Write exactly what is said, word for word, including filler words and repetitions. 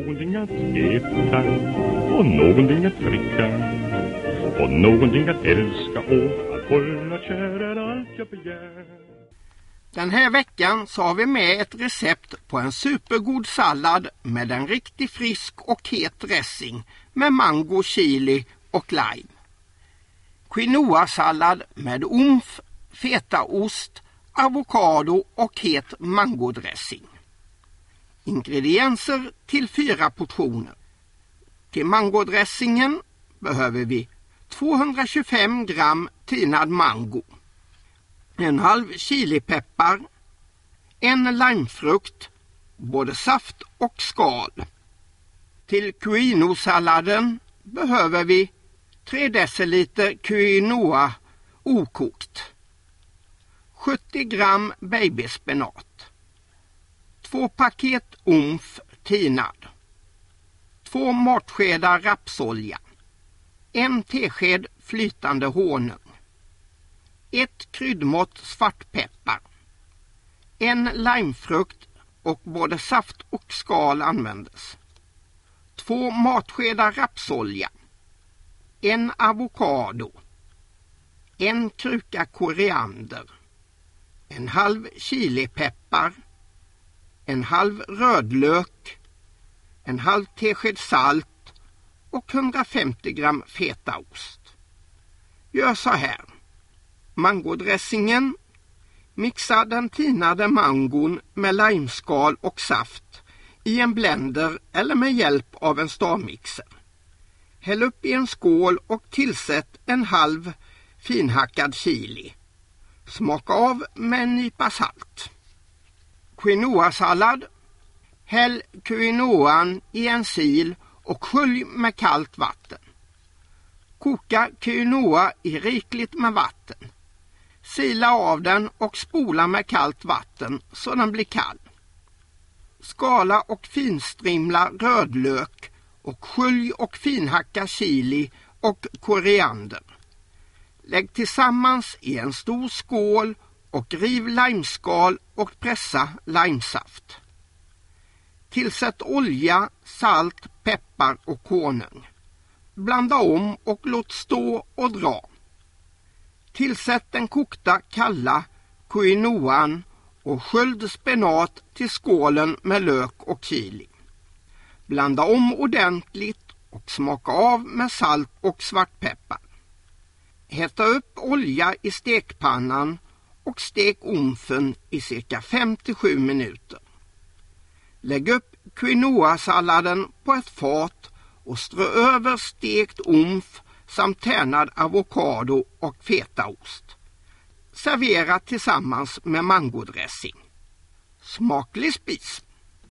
någonting att äta och någonting att dricka och någonting att älska och att hålla kär är allt jag begär. Den här veckan så har vi med ett recept på en supergod sallad med en riktigt frisk och het dressing med mango, chili och lime. Quinoa-sallad med omf, fetaost, avokado och het mangodressing. Ingredienser till fyra portioner. Till mangodressingen behöver vi tvåhundratjugofem gram tinad mango, en halv chilipeppar, en limefrukt, både saft och skal. Till quinoa-salladen behöver vi tre deciliter quinoa okokt, sjuttio gram babyspenat, två paket omf tinad, två matskedar rapsolja, en tesked flytande honung, ett kryddmått svartpeppar, en limefrukt och både saft och skal användes, två matskedar rapsolja, en avokado, en kruka koriander, en halv chilipeppar, en halv rödlök, en halv tesked salt och hundrafemtio gram fetaost. Gör så här. Mangodressingen. Mixa den tinade mangon med limeskal och saft i en blender eller med hjälp av en stavmixer. Häll upp i en skål och tillsätt en halv finhackad chili. Smaka av med en nypa salt. Quinoa-sallad. Häll quinoan i en sil och skölj med kallt vatten. Koka quinoa i rikligt med vatten. Sila av den och spola med kallt vatten så den blir kall. Skala och finstrimla rödlök och skölj och finhacka chili och koriander. Lägg tillsammans i en stor skål och riv limeskal och pressa limesaft. Tillsätt olja, salt, peppar och honung. Blanda om och låt stå och dra. Tillsätt den kokta kalla quinoan och sköljd spenat till skålen med lök och chili. Blanda om ordentligt och smaka av med salt och svartpeppar. Hetta upp olja i stekpannan och stek omfen i cirka fem till sju minuter. Lägg upp quinoa-salladen på ett fat och strö över stekt omf samt tärnad avokado och fetaost. Servera tillsammans med mangodressing. Smaklig spis!